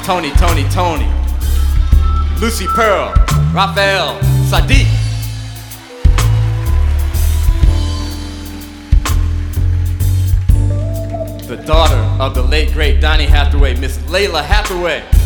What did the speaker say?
Tony, Lucy Pearl, Raphael Sadiq, the daughter of the late great Donny Hathaway, Miss Layla Hathaway.